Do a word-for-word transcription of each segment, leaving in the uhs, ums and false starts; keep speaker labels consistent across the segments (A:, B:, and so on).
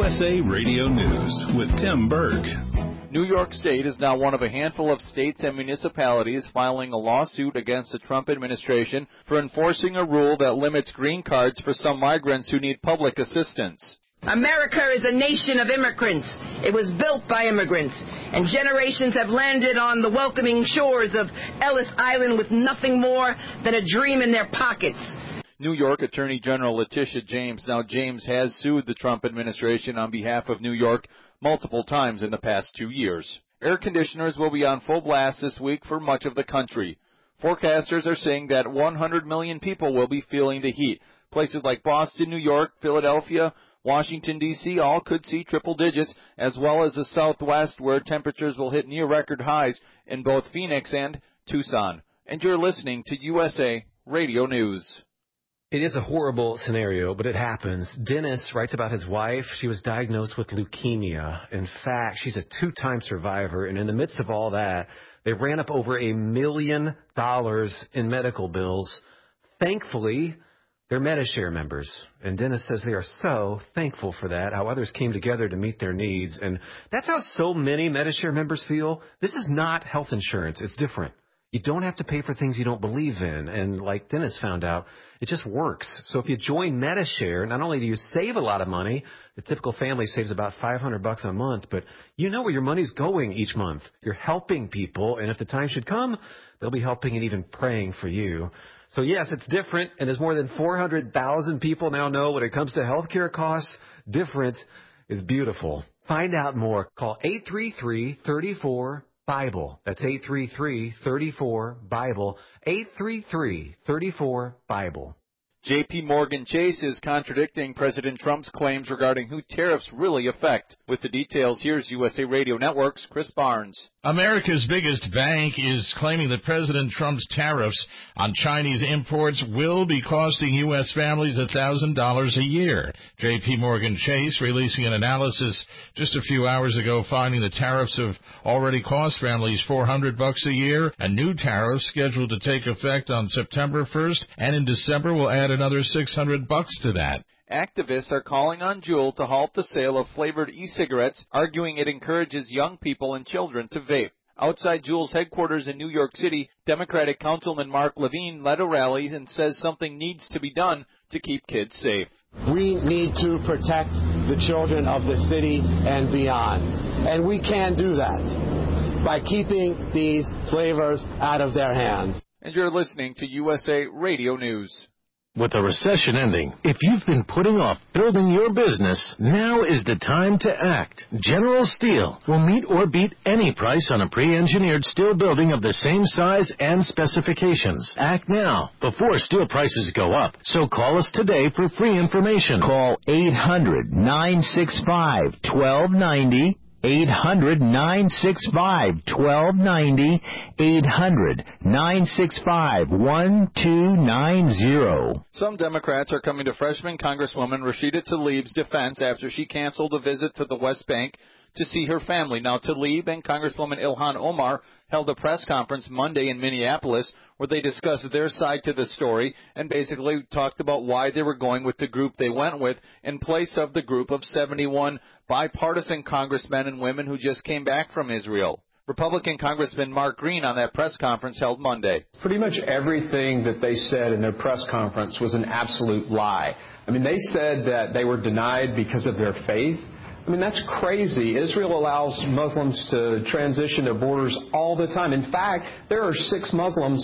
A: S A Radio News with Tim Berg.
B: New York State is now one of a handful of states and municipalities filing a lawsuit against the Trump administration for enforcing a rule that limits green cards for some migrants who need public assistance.
C: America is a nation of immigrants. It was built by immigrants, and generations have landed on the welcoming shores of Ellis Island with nothing more than a dream in their pockets.
B: New York Attorney General Letitia James. Now, James has sued the Trump administration on behalf of New York multiple times in the past two years. Air conditioners will be on full blast this week for much of the country. Forecasters are saying that one hundred million people will be feeling the heat. Places like Boston, New York, Philadelphia, Washington, D C all could see triple digits, as well as the Southwest, where temperatures will hit near record highs in both Phoenix and Tucson. And you're listening to U S A Radio News.
D: It is a horrible scenario, but it happens. Dennis writes about his wife. She was diagnosed with leukemia. In fact, she's a two-time survivor, and in the midst of all that, they ran up over a million dollars in medical bills. Thankfully, they're Medi-Share members, and Dennis says they are so thankful for that, how others came together to meet their needs. And that's how so many Medi-Share members feel. This is not health insurance. It's different. You don't have to pay for things you don't believe in. And like Dennis found out, it just works. So if you join Medi-Share, not only do you save a lot of money, the typical family saves about five hundred bucks a month, but you know where your money's going each month. You're helping people, and if the time should come, they'll be helping and even praying for you. So yes, it's different, and as more than four hundred thousand people now know when it comes to healthcare costs, different is beautiful. Find out more. Call eight three three, three four, Bible. That's eight three three, three four, Bible. eight three three, three four, Bible.
B: J P. Morgan Chase is contradicting President Trump's claims regarding who tariffs really affect. With the details, here's U S A Radio Network's Chris Barnes.
E: America's biggest bank is claiming that President Trump's tariffs on Chinese imports will be costing U S families one thousand dollars a year. J P. Morgan Chase releasing an analysis just a few hours ago finding the tariffs have already cost families four hundred bucks a year, and new tariffs scheduled to take effect on September first and in December will add another six hundred bucks to that.
B: Activists are calling on Juul to halt the sale of flavored e-cigarettes, arguing it encourages young people and children to vape. Outside Juul's headquarters in New York City, Democratic Councilman Mark Levine led a rally and says something needs to be done to keep kids safe.
F: We need to protect the children of the city and beyond, and we can do that by keeping these flavors out of their hands.
B: And you're listening to U S A Radio News.
G: With the recession ending, if you've been putting off building your business, now is the time to act. General Steel will meet or beat any price on a pre-engineered steel building of the same size and specifications. Act now, before steel prices go up. So call us today for free information.
H: Call eight hundred, nine six five, one two nine zero. eight hundred, nine six five, one two nine zero. eight hundred, nine six five, one two nine zero.
B: Some Democrats are coming to freshman Congresswoman Rashida Tlaib's defense after she canceled a visit to the West Bank to see her family. Now, Tlaib and Congresswoman Ilhan Omar held a press conference Monday in Minneapolis where they discussed their side to the story and basically talked about why they were going with the group they went with in place of the group of seventy-one bipartisan congressmen and women who just came back from Israel. Republican Congressman Mark Green on that press conference held Monday.
I: Pretty much everything that they said in their press conference was an absolute lie. I mean, they said that they were denied because of their faith. I mean, that's crazy. Israel allows Muslims to transition their borders all the time. In fact, there are six Muslims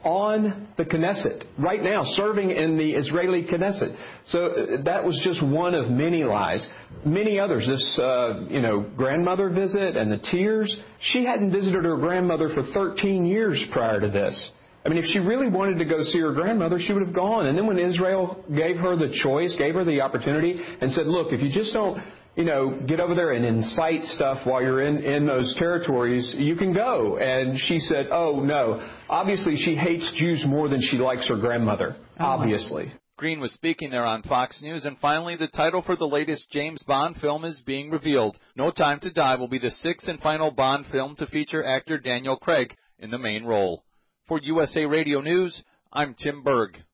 I: on the Knesset right now, serving in the Israeli Knesset. So that was just one of many lies. Many others. This, uh, you know, grandmother visit and the tears. She hadn't visited her grandmother for thirteen years prior to this. I mean, if she really wanted to go see her grandmother, she would have gone. And then when Israel gave her the choice, gave her the opportunity, and said, look, if you just don't, you know, get over there and incite stuff while you're in, in those territories, you can go. And she said, oh, no. Obviously, she hates Jews more than she likes her grandmother, obviously.
B: Green was speaking there on Fox News. And finally, the title for the latest James Bond film is being revealed. No Time to Die will be the sixth and final Bond film to feature actor Daniel Craig in the main role. For U S A Radio News, I'm Tim Berg.